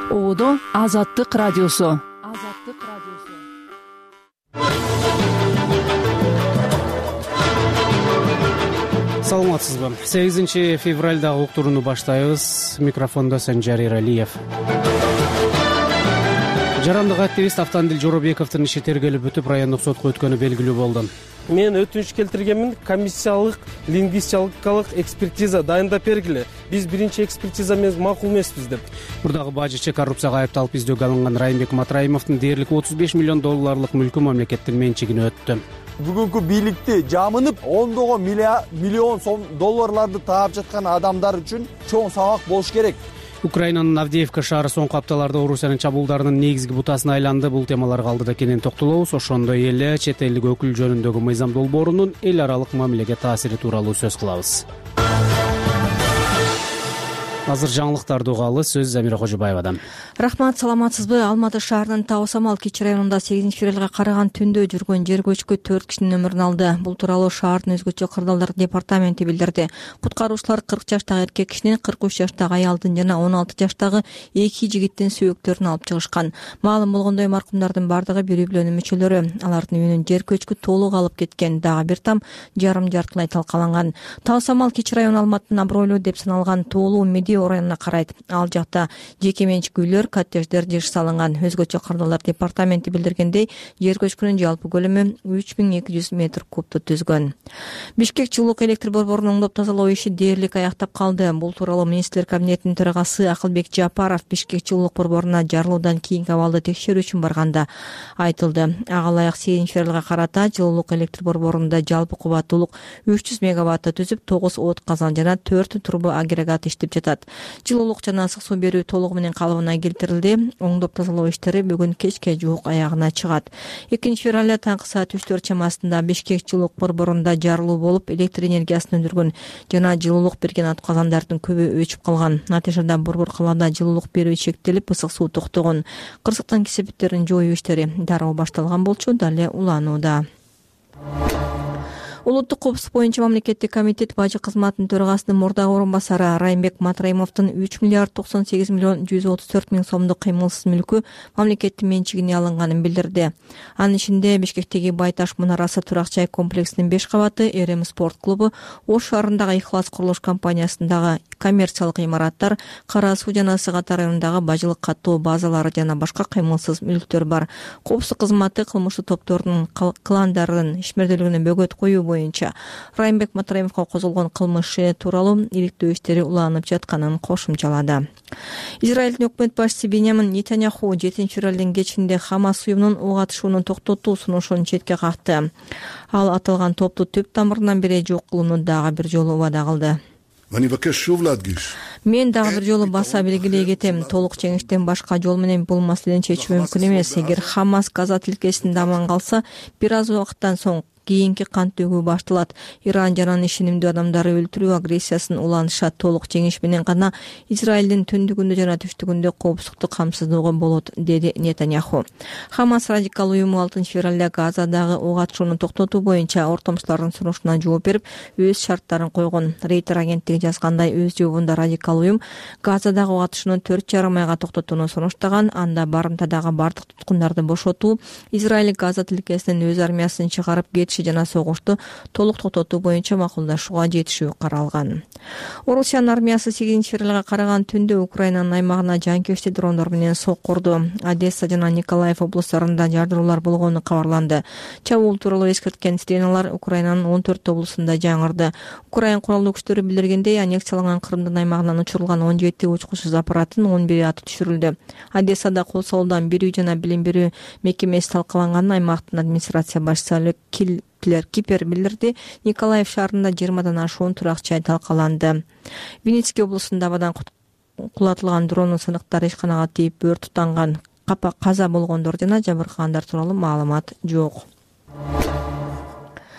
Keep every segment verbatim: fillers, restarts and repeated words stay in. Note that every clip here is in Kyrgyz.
Оодо Азаттык радиосу. Азаттык радиосу. Саламатсызбы? сегизинчи февралдагы уктурууну баштайбыз. Микрофондо Санжар Эралиев. Жарандык активист Автандил Жоробековдун иши тергелип бүтүп, райондук сотко өткөнү белгилүү болду. Мен өтүнүч келтиргенмин, комиссиялык лингвистикалык экспертиза дайындап бергиле. Биз биринчи экспертиза менен макул эмеспиз деп. Мурдагы бажычы коррупцияга айыпталып издөөгө алынган Райымбек Матраимовдун дээрлик отуз беш миллион долларлык мүлкү мамлекеттин менчигине өттү. Бүгүнкү бийликти жамынып, ондогон миллион сом долларларды таап жаткан адамдар үчүн чоң сабак болуш керек. Украинанын Авдеевка шаары соңку апталарда Орусиянын чабуулдарынын негизги бутасына айланды. Бул темаларга алдыда кенен токтолобуз. Ошондой эле чет элдик өкүл жөнүндөгү мыйзам долбоорунун эл аралык мамилеге таасири тууралуу сөз кылабыз. Азыр жаңылыктарды угалы, сөз Замира Кожобаевадан. Рахмат, саламатсызбы? Алматы шаарынын Тау-Самал Кичи районунда сегизинчи февралга караган түндө жүргөн жер көчкү төрт кишинин өмүрүн алды. Бул тууралуу шаардын өзгөчө кырдаалдар департаменти билдирди. Куткаруучулар кырк жаштагы эркек кишинин, кырк үч жаштагы аялдын жана он алты жаштагы эки жигиттин сөөктөрүн алып чыгышкан. Маалым болгондой, маркумдардын бардыгы бир үй бүлөнүн мүчөлөрү. Алардын үйүнүн жер көчкү толук алып кеткен, дагы бир там жарым жартылай талкаланган. Тау-Самал Кичи району Алматынын абройлуу деп саналган Тоолуу Медео районуна карайт. Ал жакта жеке менчик үйлөр, коттедждер жыш салынган. Өзгөчө кырдаалдар департаменти билдиргендей, жер көчкүнүн жалпы көлөмү үч миң эки жүз метр кубту түзгөн. Бишкек жылуулук электр борборунун оңдоп тазалоо иши дээрлик аяктап калды. Бул тууралуу министрлер кабинетинин төрагасы Акылбек Жапаров Бишкек жылуулук борборуна жарылуудан кийинки абалды текшерүү үчүн барганда айтылды. Ага ылайык сегизинчи февралга карата жылуулук электр борборунда жалпы кубаттуулук үч жүз мегаватты түзүп, тогуз от казан жана төрт турбо агрегат иштеп жатат. Жылуулук жана ысык суу берүү толугу менен калыбына келтирилди. Оңдоп тазалоо иштери бүгүн кечке жуук аягына чыгат. экинчи февралда таңкы саат үч төрт чамасында Бишкек жылуулук борборунда жарылуу болуп, электр энергиясын өндүргөн жана жылуулук берген атказандардын көбү өчүп калган. Натыйжада борбор калаада жылуулук берүү чектелип, ысык суу токтогон. Кырсыктын кесепеттерин жоюу иштери дароо башталган болчу, дале уланууда. Улуттук коопсуздук боюнча мамлекеттик комитет бажы кызматынын төрагасынын мурдагы орун басары Райымбек Матраимовдун үч миллиард токсон сегиз миллион жүз отуз төрт миң сомдук кыймылсыз мүлкү мамлекеттин менчигине алынганын билдирди. Анын ичинде Бишкектеги Байташ мунарасы турак жай комплексинин беш кабаты, Эрем спорт клубу, Ош шаарындагы Ихлас курулуш компаниясындагы коммерциялык имараттар, Кара суу жана Сыгат районундагы бажылык каттоо базалары жана башка кыймылсыз мүлктөр бар. Коопсуздук кызматы кылмыштуу топтордун кландардын ишмердүүлүгүнө бөгөт коюу боюнча Райымбек Матраимовго козголгон кылмыш тууралуу иликтөө иштери уланып жатканын кошумчалады. Израилдин өкмөт башчысы Беньямин Нетаньяху жетинчи февралдын кечинде Хамас уюмунун ок атышууну токтотуу сунушун четке какты. Ал аталган топту түп тамырынан бери жок кылууну дагы бир жолу убада кылды. Мен дагы бир жолу баса белгилей кетем, толук жеңиштен башка жол менен бул маселени чечүү мүмкүн эмес. Эгер Хамас Газа тилкесинде аман калса, бир аз убакыттан соң кийинки кан төгүү башталат. Иран жана ишенимдүү адамдарды өлтүрүү агрессиясын уланышат. Толук жеңиш менен гана Израилдин түндүгүндө жана түштүгүндө коопсуздук камсыздоого болот, деди Нетаньяху. Хамас радикал уюму алтынчы февралда Газадагы ок атышууну токтотуу боюнча ортомчулардын сунушуна жооп берип, өз шарттарын койгон. Рейтер агенттиги жазгандай, өз жообунда радикал уюм Газадагы ок атышууну төрт жарым айга токтотууну сунуштаган. Анда барымтадагы бардык туткундарды бошотуу, Израиль Газа тилкесинен өз армиясын чыгарып кетиш жана согушту толук токтотуу боюнча макулдашууга жетишүү каралган. Орусиянын армиясы сегизинчи февралга караган түндө Украинанын аймагына жанкечти дрондор менен сокку урду. Одесса жана Николаев облустарында жардыруулар болгону кабарланды. Чабуул тууралуу эскерткен сиреналар Украинанын он төрт облусунда жаңырды. Украин куралдуу күчтөрү билдиргендей, аннексияланган Крымдын аймагынан учурулган он жети учкучсуз аппараттын он бири аты түшүрүлдү. Одессада кол салуудан бир үй жана билим берүү мекемеси талкаланганын аймактын администрация башчысы Кипер билдирди. Николаев шаарында жыйырмадан ашуун турак жай талкаланды. Винницкий облусунда абадан кулатылган дронун сыныктары ишканага тийип өрт тутанган. Каза болгондор жана жабыркагандар тууралуу маалымат жок.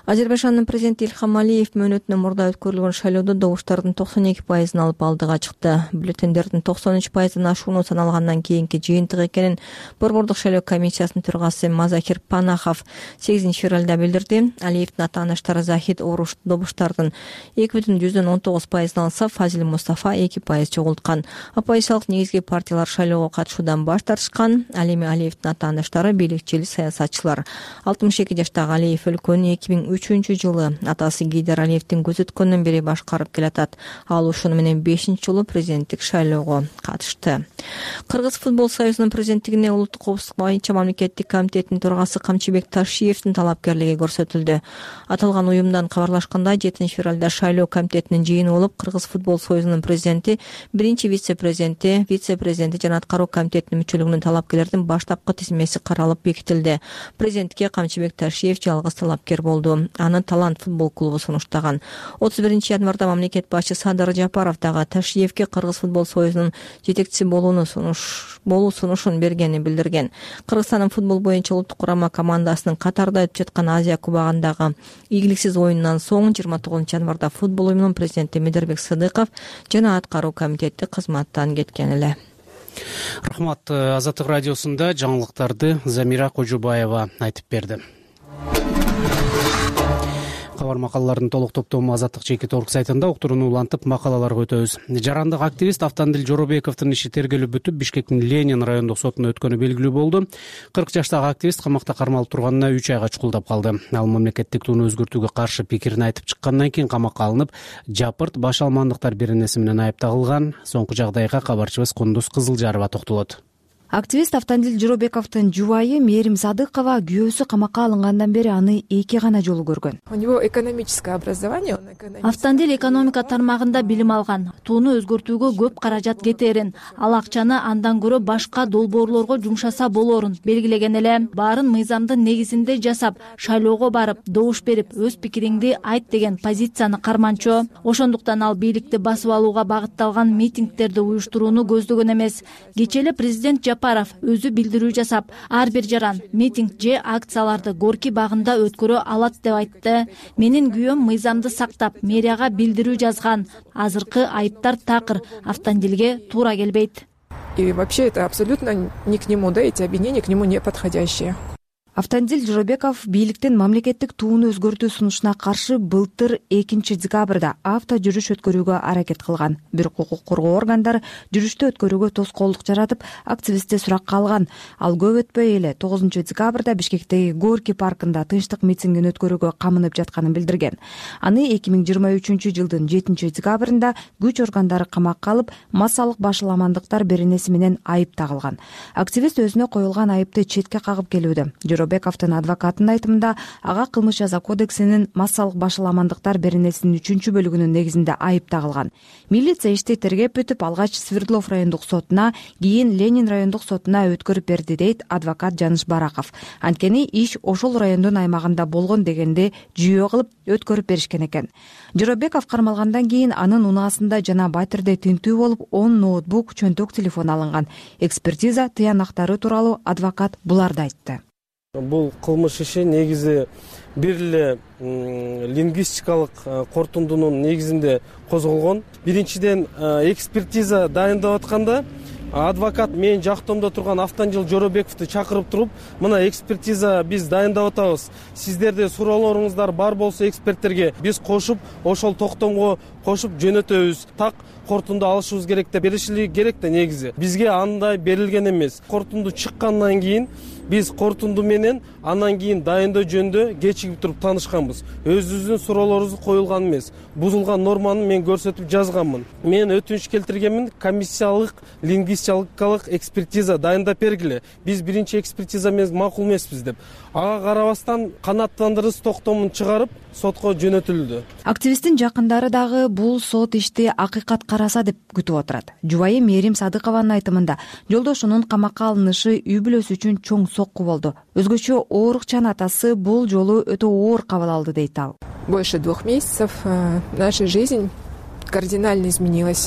Азербайжандын президенти Ильхам Алиев мөөнөтүнөн мурда өткөрүлгөн шайлоодо добуштардын токсон эки пайызын алып алдыга чыкты. Бюллетендердин токсон үч пайыздан ашууну саналгандан кийинки жыйынтык экенин Борбордук шайлоо комиссиясынын төрагасы Мазахир Панахов сегизинчи февралда билдирди. Алиевдин ата-анаштары Захид Оруш добуштардын эки бүтүн жүздөн он тогуз пайызын алса, Фазил Мустафа эки пайыз чогулткан. Оппозициялык негизги партиялар шайлоого катышуудан баш тартышкан. Ал эми Алиевдин ата-анаштары бийликчил саясатчылар. алтымыш эки жаштагы Алиев өлкөнү эки миң үчүнчү жылы атасы Гейдар Алиевдин көзөткөнүнөн бери башкарып келатат. Ал ушуну менен бешинчи жолу президенттик шайлоого катышты. Кыргыз футбол союзунун президенттигине улуттук коопсуздук боюнча мамлекеттик комитеттин төрагасы Камчыбек Ташиевдин талапкерлиги көрсөтүлдү. Аталган уюмдан кабарлашкандай, жетинчи февралда шайлоо комитетинин жыйыны болуп, Кыргыз футбол союзунун президенти, биринчи вице-президенти, вице-президенти жана аткаруу комитетинин мүчөлүгүнүн талапкерлердин баштапкы тизмеси каралып бекитилди. Президентке Камчыбек Ташиев жалгыз талапкер болду. Аны Талант футбол клубу сунуштаган. отуз биринчи январда мамлекет башчы Садыр Жапаров дагы Ташиевке Кыргыз футбол союзунун жетекчиси болууну сунуш болуу сунушун бергенин билдирген. Кыргызстандын футбол боюнча улуттук курама командасынын Катарда өтүп жаткан Азия кубагындагы ийгиликсиз оюнунан соң жыйырма тогузунчу январда футбол уюмунун президенти Медербек Сыдыков жана аткаруу комитети кызматтан кеткен эле. Рахмат. Азаттык радиосунда жаңылыктарды Замира Кожубаева айтып берди. Кабар макалалардын толук топтому Азаттык жеке торг сайтында уктурууну улантып макалаларга өтөбүз. Жарандык активист Автандил Жоробековдун иши тергелип бүтүп, Бишкектин Ленин райондук сотуна өткөнү белгилүү болду. кырк жаштагы активист камакта кармалып турганына үч айга чукулдап калды. Ал мамлекеттик тууну өзгөртүүгө каршы пикирин айтып чыккандан кийин камакка алынып, Жапырт баш алмандыктар беренеси менен айыпталган. Соңку жагдайга кабарчыбыз Кундуз Кызылжарова токтолот. Активист Автандил Жоробековдун жубайы Мээрим Садыкова күйөөсү камакка алынгандан бери аны эки гана жолу көргөн. У него экономическое образование, он экономист. Автандил экономика тармагында билим алган. Тууну өзгөртүүгө көп каражат кетерин, ал акчаны андан көрө башка долбоорлорго жумшаса болорун белгилеген эле. Баарын мыйзамдын негизинде жасап, шайлоого барып, добуш берип, өз пикириңди айт деген позицияны карманчу. Ошондуктан ал бийликти басып алууга багытталган митингдерди уюштурууну көздөгөн эмес. Кечээ президент Жапаров өзү билдирүү жасап, ар бир жаран митинг же акцияларды Горки багында өткөрө алат деп айтты. Менин күйөөм мыйзамды сактап, мэрияга билдирүү жазган. Азыркы айыптар такыр, Автандилге туура келбейт. И вообще это абсолютно не к нему, да, эти обвинения к нему не подходящие. Автандил Жоробеков бийликтин мамлекеттик тууну өзгөртүү сунушуна каршы былтыр экинчи декабрда авто жүрүш өткөрүүгө аракет кылган. Бирок укук коргоо органдары жүрүштү өткөрүүгө тоскоолдук жаратып, активистти суракка алган. Ал көп өтпөй эле тогузунчу декабрда Бишкектеги Горки паркында тынчтык митингин өткөрүүгө камынып жатканын билдирген. Аны эки миң жыйырма үчүнчү жылдын жетинчи декабрында күч органдары камакка алып, массалык башаламандыктар беренеси менен айып тагылган. Активист өзүнө коюлган айыпты четке кагып келүүдө. Жоробековдун адвокатынын айтымында, ага кылмыш жаза кодексинин массалык башаламандыктар беренесинин үчүнчү бөлүгүнүн негизинде айып тагылган. Милиция ишти тергеп бүтүп, алгач Свердлов райондук сотуна, кийин Ленин райондук сотуна өткөрүп берди, дейт адвокат Жаныш Бараков. Анткени иш ошол райондун аймагында болгон дегенде жүйө кылып өткөрүп беришкен экен. Жоробеков кармалгандан кийин анын унаасында жана Батирде тинтүү болуп, он ноутбук, чөнтөк телефон алынган. Экспертиза тыянактары тууралуу адвокат буларды айтты. Бул кылмыш иши негизи бир эле лингвистикалык кортундунун негизинде козголгон. Биринчиден экспертиза дайындап атканда адвокат менин жактоомдо турган Автандил Жоробековду чакырып туруп, мына экспертиза биз дайындап атабыз. Сиздерде суроолоруңуздар бар болсо эксперттерге биз кошуп, ошол токтомго кошуп жөнөтөбүз. Так кортунду алышыбыз керек деп беришили керек да негизи. Бизге андай берилген эмес. Кортунду чыккандан кийин биз кортунду менен андан кийин дайындоо жөнүндө кечигип туруп таанышканбыз. Өзүбүздүн суроолорубуз коюлган эмес. Бузулган норманы мен көрсөтүп жазганмын. Мен өтүнүч келтиргенмин, комиссиялык лингвистикалык экспертиза дайындап бергиле. Биз биринчи экспертиза менен макул эмеспиз деп. Ага карабастан канааттандырыс токтомун чыгарып сотко жөнөтүлдү. Активисттин жакындары дагы бул сот ишти акыйкат караса деп күтүп отурат. Жубайы Мээрим Садыкованын айтымында, жолдошунун камакка алынышы үй бүлөсү үчүн чоң сокку болду. Өзгөчө оорукчан атасы бул жолу өтө оор кабыл алды, дейт ал. Больше двух месяцев наша жизнь кардинально изменилась.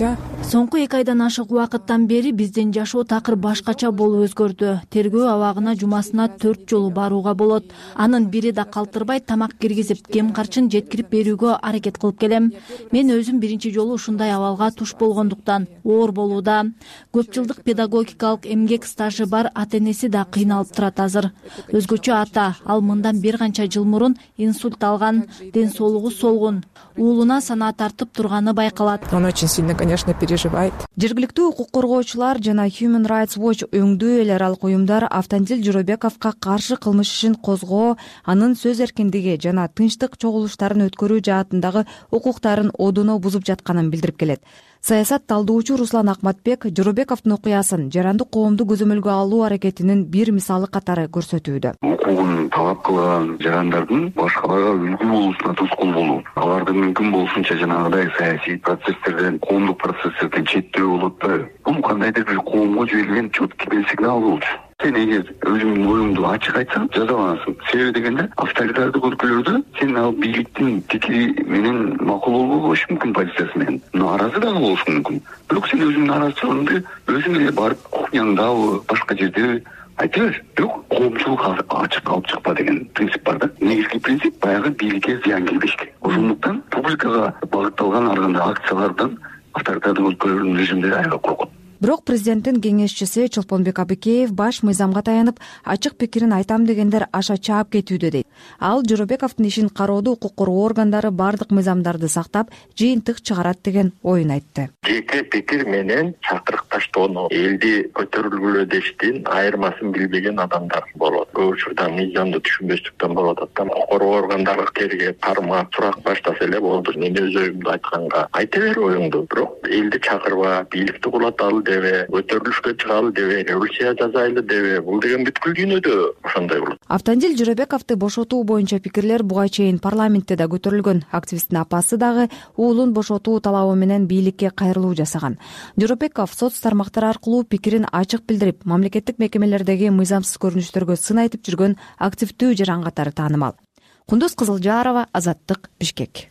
Соңку эки айдан ашык убакыттан бери биздин жашоо такыр башкача болуп өзгөрдү. Тергөө абагына жумасына төрт жолу барууга болот. Анын бири да калтырбай тамак киргизип, кем карчын жеткирип берүүгө аракет кылып келем. Мен өзүм биринчи жолу ушундай абалга туш болгондуктан оор болууда. Көп жылдык педагогикалык эмгек стажы бар ата-энеси да кыйналып турат азыр. Өзгөчө ата, ал мындан бир канча жыл мурун инсульт алган, ден соолугу солгун. Уулуна санаа тартып турганы байкалат. Он очень сильно, конечно, переживает. Жергиликтүү укук коргоочулар жана Human Rights Watch өңдүү эл аралык уюмдар Автандил Жоробековго каршы кылмыш ишин козгоо, анын сөз эркиндиги жана тынчтык чогулуштарын өткөрүү жаатындагы укуктарын одоно бузуп жатканын билдирип келет. Саясат талдоочу Руслан Акматбек Жоробековдун окуясын жарандык коомду көзөмөлгө алуу аракетинин бир мисалы катары көрсөтүүдө. Укугун талап кылган жарандардын башкаларга үлгү болуусуна тоскоол болуу, аларды мүмкүн болушунча жанагыдай саясий процесстерден, коомдук процесстерден четтөө болот да. Бул кандайдыр бир коомго жиберилген четкий сигнал болчу. Сен эгер өзүңдүн оюңду ачык айтсаң, жазаланасың. Себеби дегенде, авторитардык өлкөлөрдө сен ал бийликтин пикири менен макул болбош мүмкүн, позициясы менен нааразы дагы болушуң мүмкүн. Бирок сен өзүңдүн нааразычылыгыңды өзүң эле барып кухняңдабы, башка жерде айта бер. Бирок коомчулук ачык алып чыкпа деген принцип бар да. Негизги принцип баягы бийликке зыян келбешке. Ошондуктан публикага багытталган ар кандай акциялардан авторитардык өлкөлөрдүн режимдери аябай коркот. Бирок президенттин кеңешчиси Чолпонбек Абыкеев баш мыйзамга таянып, ачык пикирин айтам дегендер аша чаап кетүүдө дейт. Ал Жоробековдун ишин кароодо укук коргоо органдары бардык мыйзамдарды сактап, жыйынтык чыгарат деген оюн айтты. Жеке пикир менен чакырыкташтоону, элди көтөрүлгүлө дештин айырмасын билбеген адамдар болот. Көп учурда мыйзамды түшүнбөстүктөн болот. Укук коргоо органдары тергеп, кармап, сурак баштаса эле болду. Мен өз оюмду айтканга айта бер оюңду. Бирок элди чакырба, бийликти кулаталы дебе, көтөрүлүшкө чыгалы дебе, революция жасайлы дебе, бул деген бүткүл дүйнөдө ошондой болот. Автандил Жоробековду бошотуу боюнча пикирлер буга чейин парламентте да көтөрүлгөн. Активисттин апасы дагы уулун бошотуу талабы менен бийликке кайрылуу жасаган. Жоробеков соц тармактары аркылуу пикирин ачык билдирип, мамлекеттик мекемелердеги мыйзамсыз көрүнүштөргө сын айтып жүргөн активдүү жаран катары таанымал. Кундуз Кызылжарова, Азаттык, Бишкек.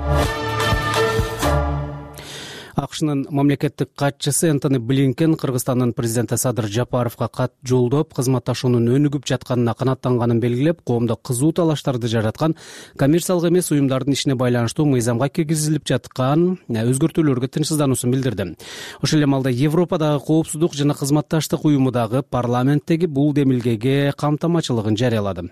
АКШнын мамлекеттик катчысы Энтони Блинкен Кыргызстандын президенти Садыр Жапаровго кат жолдоп, кызматташуунун өнүгүп жатканына канааттанганын белгилеп, коомдо кызуу талаштарды жараткан коммерциялык эмес уюмдардын ишине байланыштуу мыйзамга киргизилип жаткан өзгөртүүлөргө тынчсыздануусун билдирди. Ошол эле маалда Европадагы коопсуздук жана кызматташтык уюму дагы парламенттеги бул демилгеге камтамачылыгын жарыялады.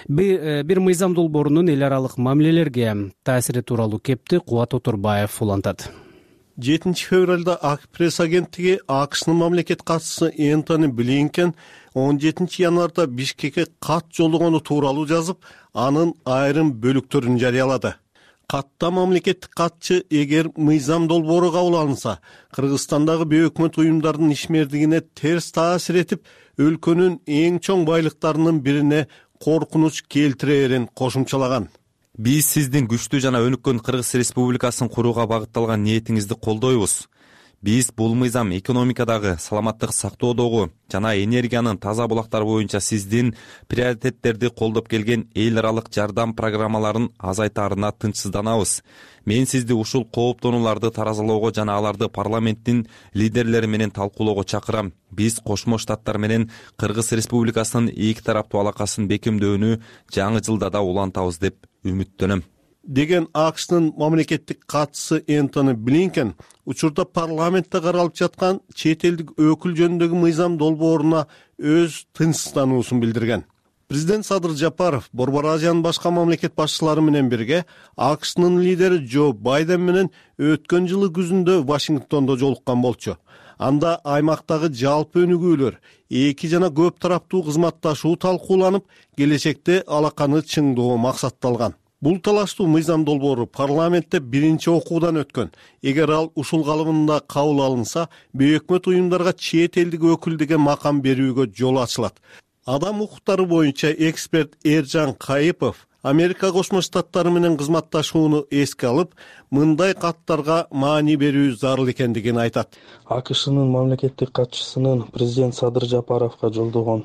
Бир мыйзам долбоорунун эл аралык мамилелерге таасири тууралуу кепти Кубат Отурбаев улантат. жетинчи февралда ак пресс агенттиги АКШнын мамлекет катчысы Энтони Блинкен он жетинчи январда Бишкекке кат жолдогону тууралуу жазып, анын айрым бөлүктөрүн жарыялады. Катта мамлекеттик катчы эгер мыйзам долбоору кабыл алынса, Кыргызстандагы бейөкмөт уюмдардын ишмердигине терс таасир этип, өлкөнүн эң чоң байлыктарынын бирине коркунуч келтирерин кошумчалаган. Биз сиздин күчтүү жана өнүккөн Кыргыз Республикасын курууга багытталган ниетиңизди колдойбуз. Биз бул мыйзам экономикадагы, саламаттык сактоодогу жана энергиянын таза булактары боюнча сиздин приоритеттерди колдоп келген эл аралык жардам программаларын азайтаарына тынчсызданабыз. Мен сизди ушул кооптонууларды таразалоого жана аларды парламенттин лидерлери менен талкуулоого чакырам. Биз Кошмо Штаттар менен Кыргыз Республикасынын эки тараптуу алакасын бекемдөөнү жаңы жылда да улантабыз деп үмүттөнөм. Деген АКШнын мамлекеттик катчысы Энтони Блинкен учурда парламентте каралып жаткан чет элдик өкүл жөнүндөгү мыйзам долбооруна өз тынчсыздануусун билдирген. Президент Садыр Жапаров Борбор Азиянын башка мамлекет башчылары менен бирге АКШнын лидери Джо Байден менен өткөн жылы күзүндө Вашингтондо жолуккан болчу. Анда аймактагы жалпы өнүгүүлөр, эки жана көп тараптуу кызматташуу талкууланып, келечекте алаканы чыңдоо максатталган. Бул талаштуу мыйзам долбоору парламентте биринчи окуудан өткөн. Эгер ал ушул калыбында кабыл алынса, бейөкмөт уюмдарга чет элдик өкүл деген макам берүүгө жол ачылат. Адам укуктары боюнча эксперт Эржан Кайыпов Америка Кошмо Штаттары менен кызматташууну эске алып, мындай каттарга маани берүү зарыл экендигин айтат. АКШнын мамлекеттик катчысынын президент Садыр Жапаровго жолдогон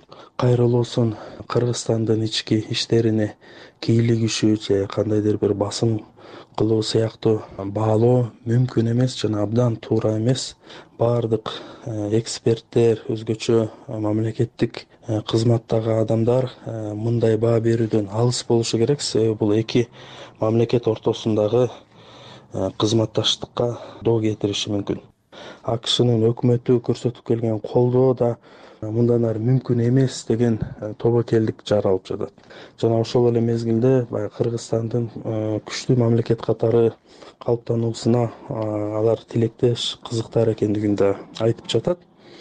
кайрылуусун Кыргызстандын ички иштерине кийлигишүү же кандайдыр бир басым кылуу сыяктуу баалоо мүмкүн эмес жана абдан туура эмес. Баардык эксперттер, өзгөчө мамлекеттик кызматтагы адамдар мындай баа берүүдөн алыс болушу керек. Себеби бул эки мамлекет ортосундагы кызматташтыкка доо кетириши мүмкүн. АКШнын өкмөтү көрсөтүп келген колдоо да мындан ары мүмкүн эмес деген тобокелдик жаралып жатат. Жана ошол эле мезгилде баягы Кыргызстандын күчтүү мамлекет катары калыптануусуна алар тилектеш, кызыктар экендигин да айтып жатат.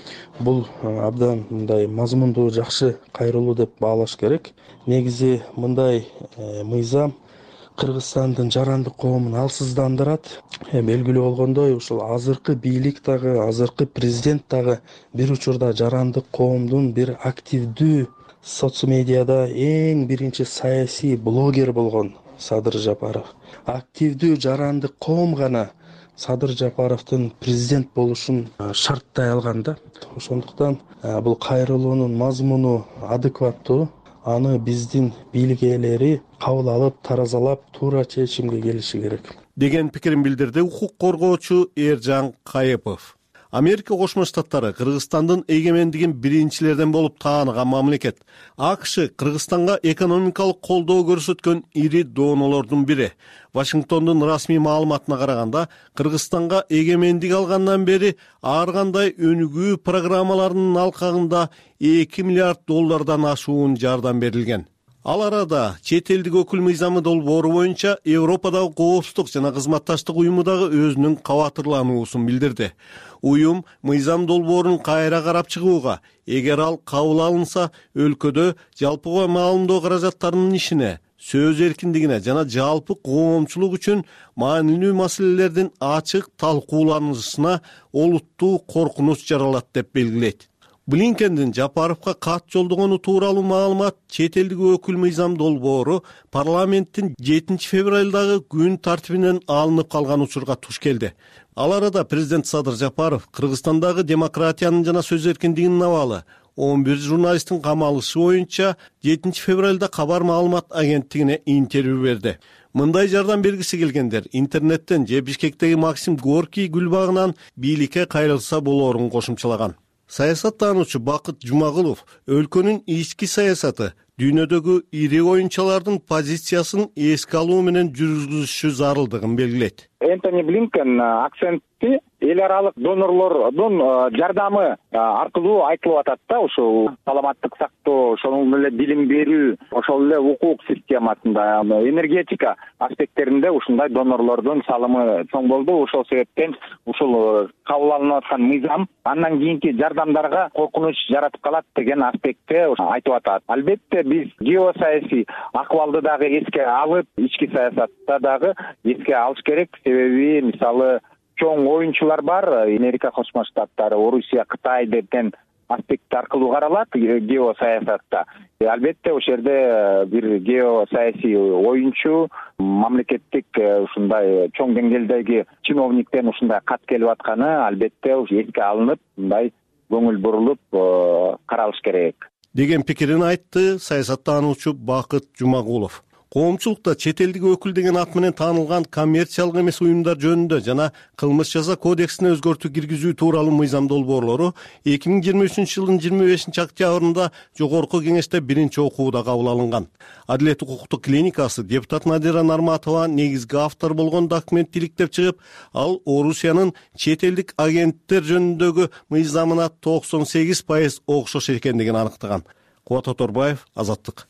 Бул абдан мындай мазмундуу, жакшы кайрылуу деп баалаш керек. Негизи мындай мыйзам Кыргызстандын жарандык коомун алсыздандырат. Белгилүү болгондой, ушул азыркы бийлик дагы, азыркы президент дагы бир учурда жарандык коомдун бир активдүү соцмедиада эң биринчи саясий блогер болгон Садыр Жапаров. Активдүү жарандык коом гана Садыр Жапаровдун президент болушун шарттай алган да. Ошондуктан бул кайрылуунун мазмуну адекваттуу. Аны биздин бийлик ээлери кабыл алып, таразалап, туура чечимге келиши керек деген пикирин билдирди укук коргоочу Эржан Кайыпов. Америка Кошмо Штаттары Кыргызстандын эгемендигин биринчилерден болуп тааныган мамлекет. АКШ Кыргызстанга экономикалык колдоо көрсөткөн ири доонолордун бири. Вашингтондун расмий маалыматына караганда, Кыргызстанга эгемендик алгандан бери ар кандай өнүгүү программаларынын алкагында эки миллиард доллардан ашуун жардам берилген. Ал арада чет элдик өкүл мыйзамы долбоору боюнча Европадагы коопсуздук жана кызматташтык уюму дагы өзүнүн кабатырлануусун билдирди. Уюм мыйзам долбоорун кайра карап чыгууга, эгер ал кабыл алынса, өлкөдө жалпыга маалымдоо каражаттарынын ишине, сөз эркиндигине жана жалпы коомчулук үчүн маанилүү маселелердин ачык талкууланышына олуттуу коркунуч жаралат деп белгилейт. Блинкендин Жапаровго кат жолдогону тууралуу маалымат чет элдик өкүл мыйзам долбоору парламенттин жетинчи февралдагы күн тартибинен алынып калган учурга туш келди. Ал арада президент Садыр Жапаров Кыргызстандагы демократиянын жана сөз эркиндигинин абалы он бир журналисттин камалышы боюнча жетинчи февралда кабар маалымат агенттигине интервью берди. Мындай жардам бергиси келгендер интернеттен же Бишкектеги Максим Горький гүлбагынан бийликке кайрылса болоорун кошумчалаган. Саясаттануучу Бакыт Жумагулов өлкөнүн ички саясаты дүйнөдөгү ири оюнчалардын позициясын эске алуу менен жүргүзүшү зарылдыгын белгилейт. Энтони Блинкен акцентти эл аралык донорлордун жардамы аркылуу айтылып атат да, ошол саламаттык сактоо, ошол эле билим берүү, ошол эле укук системасында, энергетика аспекттеринде ушундай донорлордун салымы чоң болду. Ошол себептен ушул кабыл алынып аткан мыйзам андан кийинки жардамдарга коркунуч жаратып калат деген аспектте айтып атат. Албетте биз геосаясий акыбалды дагы эске алып, ички саясатта дагы эске алыш керек. Себеби мисалы чоң оюнчулар бар, Америка Кошмо Штаттары, Орусия, Кытай деген аспект аркылуу каралат геосаясатта. Албетте ошол жерде бир геосаясий оюнчу, мамлекеттик ушундай чоң деңгээлдеги чиновниктен ушундай кат келип атканы албетте эске алынып, мындай көңүл бурулуп каралыш керек деген пикирин айтты саясаттануучу Бакыт Жумагулов. Коомчулукта чет элдик өкүл деген ат менен таанылган коммерциялык эмес уюмдар жөнүндө жана кылмыш жаза кодексине өзгөртүү киргизүү тууралуу мыйзам долбоорлору эки миң жыйырма үчүнчү жылдын жыйырма бешинчи октябрында жогорку кеңеште биринчи окууда кабыл алынган. Адилет укуктук клиникасы депутат Надира Нарматова негизги автор болгон документ иликтеп чыгып, ал Орусиянын чет элдик агенттер жөнүндөгү мыйзамына токсон сегиз пайыз окшош экендигин аныктаган. Кубат Оторбаев, Азаттык.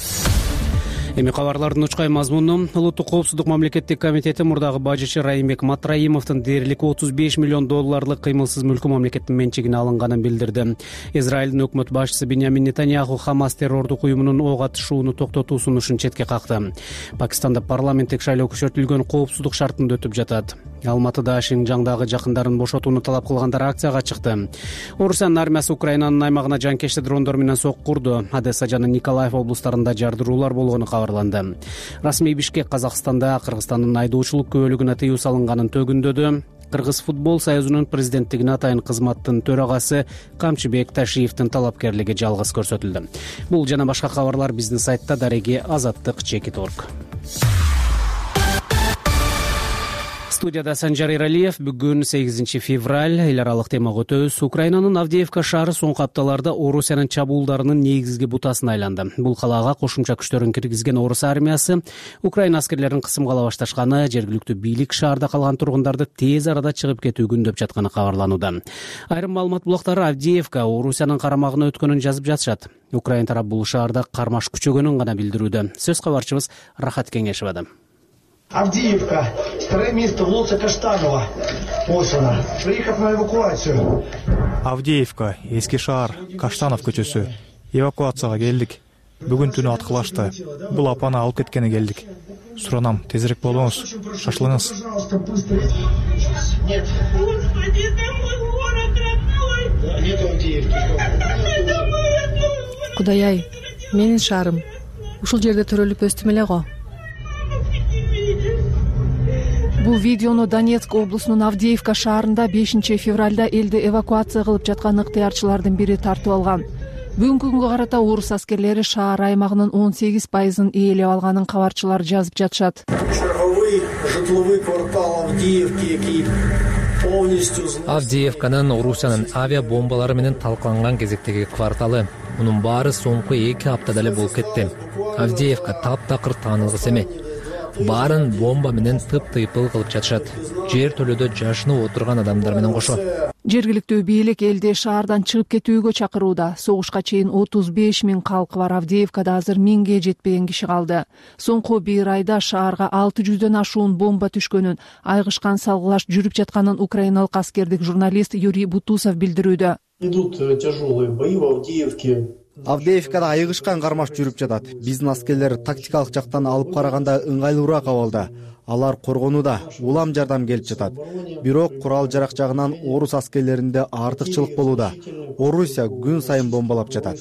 Эми кабарлардын учкай мазмуну. Улуттук коопсуздук мамлекеттик комитети мурдагы бажычы Райымбек Матраимовдун дээрлик отуз беш миллион долларлык кыймылсыз мүлкү мамлекеттин менчигине алынганын билдирди. Израилдин өкмөт башчысы Биньямин Нетаньяху Хамас террордук уюмунун ок атышууну токтотуу сунушун четке какты. Пакистанда парламенттик шайлоо күчөтүлгөн коопсуздук шартында өтүп жатат. Алматыда Шинжаңдагы жакындарын бошотууну талап кылгандар акцияга чыкты. Орусиянын армиясы Украинанын аймагына жанкечти дрондор менен сокку урду. Одесса жана Николаев облустарында жардыруулар болгону кабарланды. Расмий Бишкек Казакстанда Кыргызстандын айдоочулук көбөлүгүнө тыюу салынганын төгүндөдү. Кыргыз футбол союзунун президенттигине атайын кызматтын төрагасы Камчыбек Ташиевдин талапкерлиги жалгыз көрсөтүлдү. Бул жана башка кабарлар биздин сайтта дареги азаттык чекит точка орг. Студияда Санжар Иралиев. Бүгүн сегизинчи февраль. Эл аралык темага өтөбүз. Украинанын Авдеевка шаары соңку апталарда Орусиянын чабуулдарынын негизги бутасына айланды. Бул калаага кошумча күчтөрүн киргизген Орус армиясы Украина аскерлерин кысымга ала башташканы, жергиликтүү бийлик шаарда калган тургундарды тез арада чыгып кетүү күндөп жатканы кабарланууда. Айрым маалымат булактары Авдеевка Орусиянын карамагына өткөнүн жазып жатышат. Украин тарап бул шаарда кармаш күчөгөнүн гана билдирүүдө. Сөз кабарчыбыз Рахат Кеңешевада. Авдеевка, второе место улица Каштанова. Вот она. Приехав на эвакуацию. Авдеевка, эски шаар, Каштанов көчөсү. Эвакуацияга келдик. Бүгүн түнү аткылашты. Бул апаны алып кеткени келдик. Суранам, тезирээк болуңуз, шашылыңыз. Нет. Господи, это мой город родной. Нет Авдеевки. Кудай-ай, менин шаарым. Ушул жерде төрөлүп өстүм эле го. Бул видеону Донецк облусунун Авдеевка шаарында бешинчи февралда элди эвакуация кылып жаткан ыктыярчылардын бири тартып алган. Бүгүнкү күнгө карата орус аскерлери шаар аймагынын он сегиз пайызын ээлеп алганын кабарчылар жазып жатышат. Черговый житловый квартал Авдеевки, який полностью... Авдеевканын Орусиянын авиабомбалары менен талкаланган кезектеги кварталы. Мунун баары соңку эки аптада эле болуп кетти. Авдеевка таптакыр таанылгыс эме. Баарын бомба менен тып-тыйпыл кылып жатышат. Жер төлөдө жашынып отурган адамдар менен кошо. Жергиликтүү бийлик элди шаардан чыгып кетүүгө чакырууда. Согушка чейин отуз беш миң калкы бар Авдеевкада азыр миңге жетпеген киши калды. Соңку бир айда шаарга алты жүздөн ашуун бомба түшкөнүн, айгышкан салгылаш жүрүп жатканын украиналык аскердик журналист Юрий Бутусов билдирүүдө. Идут тяжелые бои в Авдеевке. Авдеевкада айгышкан кармаш жүрүп жатат. Биздин аскерлер тактикалык жактан алып караганда ыңгайлуураак абалда. Алар коргонууда, улам жардам келип жатат. Бирок курал жарак жагынан орус аскерлеринде артыкчылык болууда. Орусия күн сайын бомбалап жатат.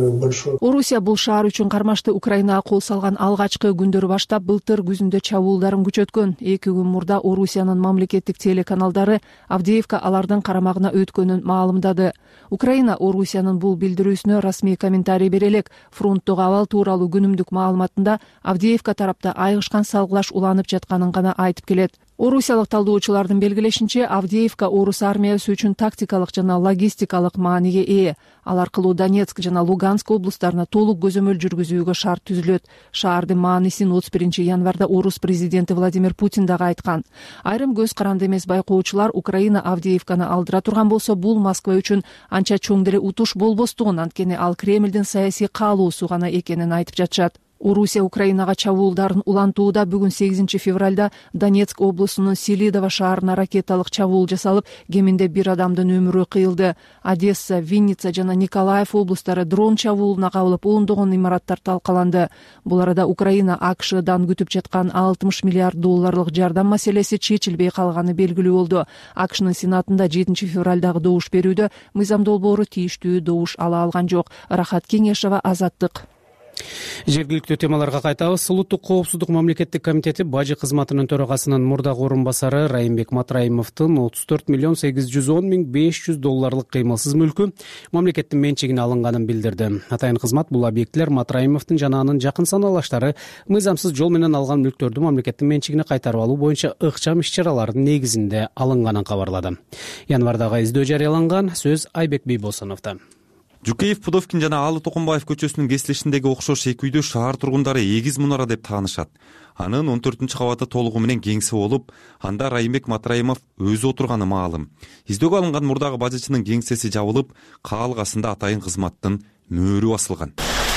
Орусия бул шаар үчүн кармашты Украинага кол салган алгачкы күндөрү баштап былтыр күзүндө чабуулдарын күчөткөн. Эки күн мурда Орусиянын мамлекеттик телеканалдары Авдеевка алардын карамагына өткөнүн маалымдады. Украина Орусиянын бул билдирүүсүнө расмий комментарий бере элек. Фронттогу абал тууралуу күнүмдүк маалыматында Авдеевка тарапта айгышкан салгылаш уланып жатканын гана айтып келет. Орусиялык талдоочулардын белгилешинче, Авдеевка орус армиясы үчүн тактикалык жана логистикалык мааниге ээ. Ал аркылуу Донецк жана Луганск облустарына толук көзөмөл жүргүзүүгө шарт түзүлөт. Шаардын маанисин отуз биринчи январда орус президенти Владимир Путин дагы айткан. Айрым көз каранды эмес байкоочулар Украина Авдеевканы алдыра турган болсо, бул Москва үчүн анча чоң деле утуш болбостугун, анткени ал Кремлдин саясий каалоосу гана экенин айтып жатышат. Орусия Украинага чабуулдарын улантууда. Бүгүн сегизинчи февралда Донецк облусунун Селидово шаарына ракеталык чабуул жасалып, кеминде бир адамдын өмүрү кыйылды. Одесса, Винница жана Николаев облустары дрон чабуулуна кабылып, ондогон имараттар талкаланды. Бул арада Украина АКШдан күтүп жаткан алтымыш миллиард долларлык жардам маселеси чечилбей калганы белгилүү болду. АКШнын сенатында жетинчи февралдагы добуш берүүдө мыйзам долбоору тийиштүү добуш ала алган жок. Рахат Кеңешева, Азаттык. Жергиликтүү темаларга кайтабыз. Улуттук коопсуздук мамлекеттик комитети бажы кызматынын төрагасынын мурдагы орун басары Райымбек Матраимовдун отуз төрт миллион сегиз жүз он миң беш жүз долларлык кыймылсыз мүлкү мамлекеттин менчигине алынганын билдирди. Атайын кызмат бул объектилер Матраимовдун жана анын жакын санаалаштары мыйзамсыз жол менен алган мүлктөрдү мамлекеттин менчигине кайтарып алуу боюнча ыкчам иш-чаралардын негизинде алынганын кабарлады. Январдагы издөө жарыяланган. Сөз Айбек Бийбосуновдо. Жукеев, Пудовкин жана Алы Токумбаев көчөсүнүн кесилишиндеги окшош эки үйдө шаар тургундары эгиз мунара деп таанышат. Анын он төртүнчү кабаты толугу менен кеңсе болуп, анда Райымбек Матраимов өзү отурганы маалым. Издөөгө алынган мурдагы бажычынын кеңсеси жабылып, каалгасында атайын кызматтын мөөрү басылган.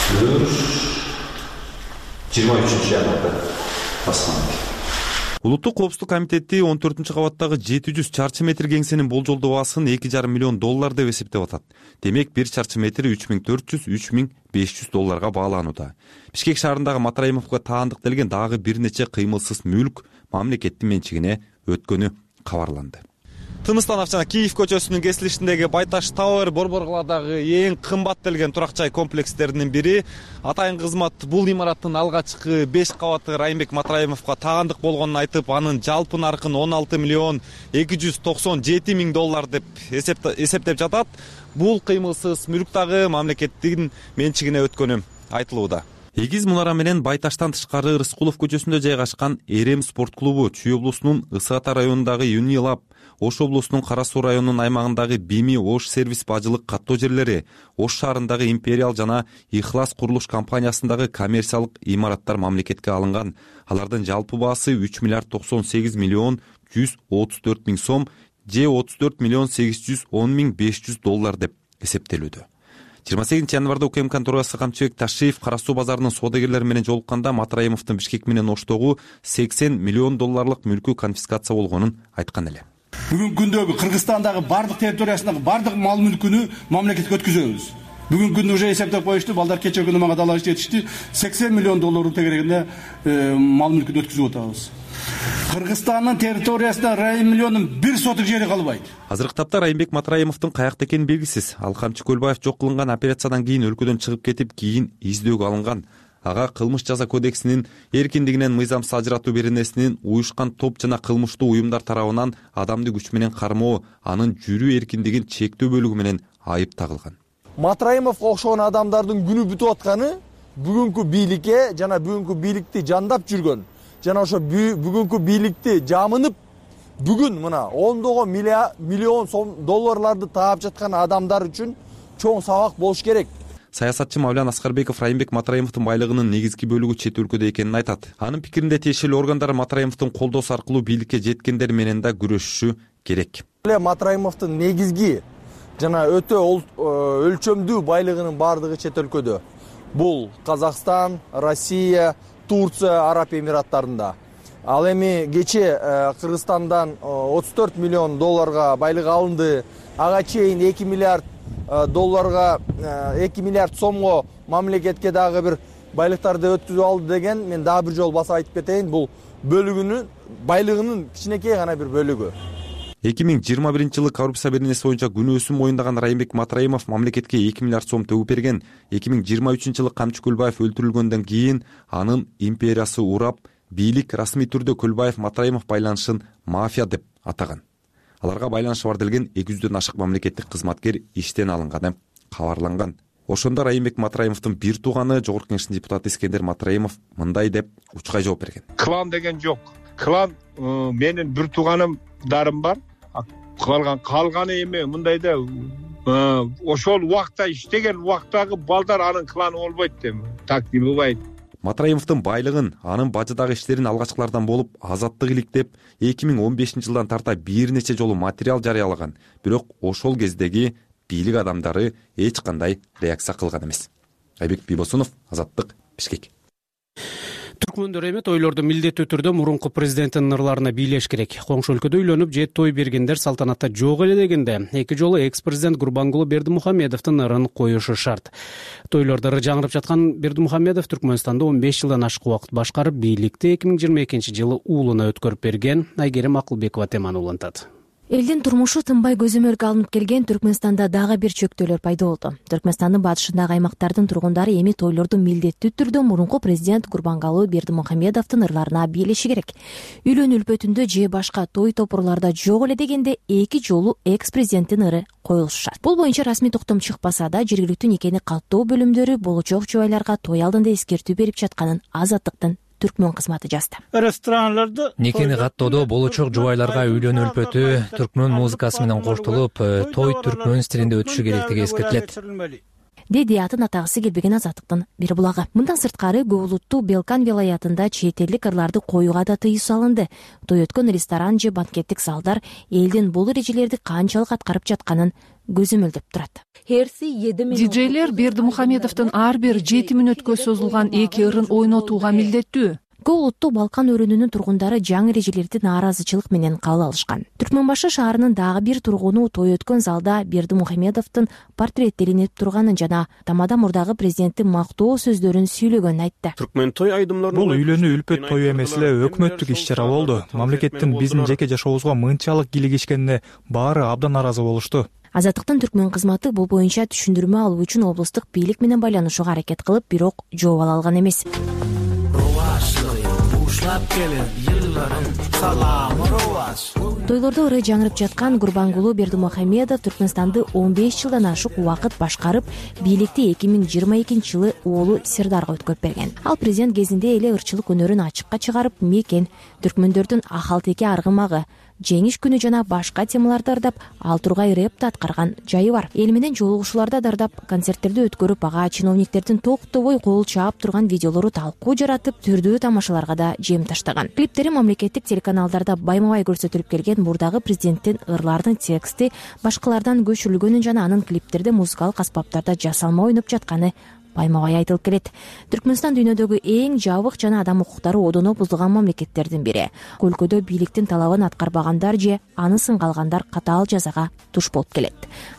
жыйырма үчүнчү январда басылган. Улуттук коопсуздук комитети он төртүнчү кабаттагы жети жүз чарчы метр кеңсенин болжолдоо баасын эки жарым миллион доллар деп эсептеп атат. Демек бир чарчы метри үч миң төрт жүз — үч миң беш жүз долларга бааланууда. Бишкек шаарындагы Матраимовго таандык делген дагы бир нече кыймылсыз мүлк мамлекеттин менчигине өткөнү кабарланды. Тыныстанов жана Киев көчөсүнүн кесилишиндеги Байташ Тауэр Борборкаладагы эң кымбат делген турак жай комплекстеринин бири. Атайын кызмат бул имараттын алгачкы беш кабаты Райымбек Матраимовго таандык болгонун айтып, анын жалпы наркын он алты миллион эки жүз токсон жети миң доллар деп эсептеп жатат. Бул кыймылсыз мүлк дагы мамлекеттин менчигине өткөнү айтылууда. эгиз мунара менен Байташтан тышкары Рыскулов көчөсүндө жайгашкан Эрем спорт клубу Чүй облусунун Ысык Ата районундагы Юнилаб, Ош облусунун Кара Суу районунун аймагындагы Бими Ош сервис бажылык каттоо жерлери, Ош шаарындагы Империал жана Ихлас курулуш компаниясындагы коммерциялык имараттар мамлекетке алынган. Алардын жалпы баасы үч миллиард токсон сегиз миллион жүз отуз төрт миң сом же отуз төрт миллион сегиз жүз он миң беш жүз доллар деп эсептелүүдө. жыйырма сегизинчи январда УКМКнын төрагасы Камчыбек Ташиев Кара Суу базарынын саудагерлери менен жолукканда Матраимовдун Бишкек менен Оштогу сексен миллион долларлык мүлкү конфискация болгонун айткан эле. Бүгүнкү күндөгү Кыргызстандагы бардык территориясындагы бардык мал мүлкүнү мамлекетке өткүзөбүз. Бүгүнкү күндө уже эсептеп коюшту, балдар кече күнү мага далаш жетишти, сексен миллион долларын тегерегинде мал мүлкүн өткүзүп атабыз. Кыргызстандын территориясында райым миллионун бир сотук жери калбайт. Азыркы тапта Райымбек Матраимовдун каякта экени белгисиз. Ал Камчы Көлбаев жок кылынган операциядан кийин өлкөдөн чыгып кетип, кийин издөөгө алынган. Ага кылмыш жаза кодексинин эркиндигинен мыйзамсыз ажыратуу беренесинин уюшкан топ жана кылмыштуу уюмдар тарабынан адамды күч менен кармоо, анын жүрүү эркиндигин чектөө бөлүгү менен айып тагылган. Матраимовго окшогон адамдардын күнү бүтүп атканы бүгүнкү бийликке жана бүгүнкү бийликти жандап жүргөн жана ошо бүгүнкү бийликти жамынып бүгүн мына ондогон миллион сом долларларды таап жаткан адамдар үчүн чоң сабак болуш керек. Саясатчы Мавлян Аскарбеков Райымбек Матраимовдун байлыгынын негизги бөлүгү чет өлкөдө экенин айтат. Анын пикиринде тиешелүү органдар Матраимовдун колдоосу аркылуу бийликке жеткендер менен да күрөшүшү керек. Матраимовдун негизги жана өтө өлчөмдүү байлыгынын бардыгы чет өлкөдө. Бул Казакстан, Россия, Турция, Араб Эмираттарында. Ал эми кече Кыргызстандан отуз төрт миллион долларга байлык алынды. Ага чейин эки миллиард долларга, эки миллиард сомго мамлекетке дагы бир байлыктарды өткүзүп алды деген мен дагы бир жолу баса айтып кетейин. Бул бөлүгүнүн байлыгынын кичинекей гана бир бөлүгү. эки миң жыйырма биринчи жылы коррупция беренеси боюнча күнөөсүн моюндаган Райымбек Матраимов мамлекетке эки миллиард сом төгүп берген. эки миң жыйырма үчүнчү жылы Камчы Көлбаев өлтүрүлгөндөн кийин анын империясы урап, бийлик расмий түрдө Көлбаев Матраимов байланышын мафия деп атаган. Аларга байланышы бар делген эки жүздөн ашык мамлекеттик кызматкер иштен алынганы кабарланган. Ошондо Райымбек Матраимовдун бир тууганы Жогорку Кеңештин депутаты Искендер Матраимов мындай деп учкай жооп берген. Клан деген жок. Клан менин бир тууганым дарым бар. Калган калганы эме мындайда ошол убакта иштеген убактагы балдар анын кланы болбойт деп. Так болбойт. Матраимовдун байлыгын, анын бажыдагы иштерин алгачкылардан болуп Азаттык иликтеп эки миң он бешинчи жылдан тарта бир нече жолу материал жарыялаган. Бирок ошол кездеги бийлик адамдары эч кандай реакция кылган эмес. Айбек Бибосунов, Азаттык, Бишкек. Түркмөндөр эми тойлорду милдеттүү түрдө мурунку президенттин ырларына бийлеш керек. Коңшу өлкөдө үйлөнүп же той бергендер салтанатта жок эле дегенде эки жолу экс-президент Гурбангулы Бердимухамедовдун ырын коюшу шарт. Тойлорду ыры жаңырып жаткан Бердимухамедов Түркмөнстандо он беш жылдан ашык убакыт башкарып, бийликти эки миң жыйырма экинчи жылы уулуна өткөрүп берген. Айгерим Акылбекова теманы улантат. Элдин турмушу тынбай көзөмөлгө алынып келген Түркмөнстанда дагы бир чөктөөлөр пайда болду. Түркмөнстандын батышындагы аймактардын тургундары эми тойлорду милдеттүү түрдө мурунку президент Гурбангулы Бердимухамедовдун ырларына бийлеши керек. Үйлөнүү үлпөтүндө же башка той топурларда жок эле дегенде эки жолу экс-президенттин ыры коюлушу шарт. Бул боюнча расмий токтом чыкпаса да, жергиликтүү никени каттоо бөлүмдөрү болочок жубайларга той алдында эскертүү берип жатканын Азаттыктын Түркмөн кызматы жазды. Ресторанларда никени каттоодо болочок жубайларга үйлөнүү үлпөтү түркмөн музыкасы менен коштолуп, той түркмөн стилинде өтүшү керектиги эскертилет. Деди атын атагысы келбеген Азаттыктын бир булагы. Мындан сырткары көп улуттуу Белкан вилаятында чет элдик ырларды коюуга да тыюу салынды. Той өткөн ресторан же банкеттик залдар элдин бул эрежелерди канчалык аткарып жатканын көзөмөлдөп турат. Диджейлер Бердимухамедовдун ар бир жети мүнөткө созулган эки ырын ойнотууга милдеттүү. Көп улуттуу Балкан өрүнүнүн тургундары жаңы эрежелерди нааразычылык менен кабыл алышкан. Түркмөнбашы шаарынын дагы бир тургуну той өткөн залда Бердимухамедовдун портреттелинип турганын жана тамада мурдагы президенттин мактоо сөздөрүн сүйлөгөнүн айтты. Түркмөн той айдымдарын бул үйлөнүү үлпөт тою эмес эле өкмөттүк иш чара болду. Мамлекеттин биздин жеке жашообузга мынчалык кийлигишкенине баары абдан нааразы болушту. Азаттыктын Түркмөн кызматы бул боюнча түшүндүрмө алуу үчүн облустук бийлик менен байланышууга аракет кылып, бирок жооп ала алган эмес. башлап келет жылдарын салам урубас. Тойлордо ыры жаңырып жаткан Гурбангулуу Бердимухамедов Түркмөнстанды он беш жылдан ашык убакыт башкарып, бийликти эки миң жыйырма экинчи жылы уулу Сердарга өткөрүп берген. Ал президент кезинде эле ырчылык өнөрүн ачыкка чыгарып, мекен, түркмөндөрдүн ахалтеке аргымагы, жеңиш күнү жана башка темаларды ырдап, ал тургай рэпти аткарган жайы бар. Эл менен жолугушууларда дардап, концерттерди өткөрүп, ага чиновниктердин токтобой кол чаап турган видеолору талкуу жаратып, түрдүү тамашаларга да жем таштаган. Клиптери мамлекеттик телеканалдарда байма-бай көрсөтүлүп келген мурдагы президенттин ырлардын тексти башкалардан көчүрүлгөнүн жана анын клиптерде музыкалык аспаптарда жасалма ойноп жатканы байма-бай айтылып келет. Түркмөнстан дүйнөдөгү эң жабык жана адам укуктары одоно бузулган мамлекеттердин бири. Өлкөдө бийликтин талабын аткарбагандар же аны сынга алгандар катаал жазага туш болуп келет.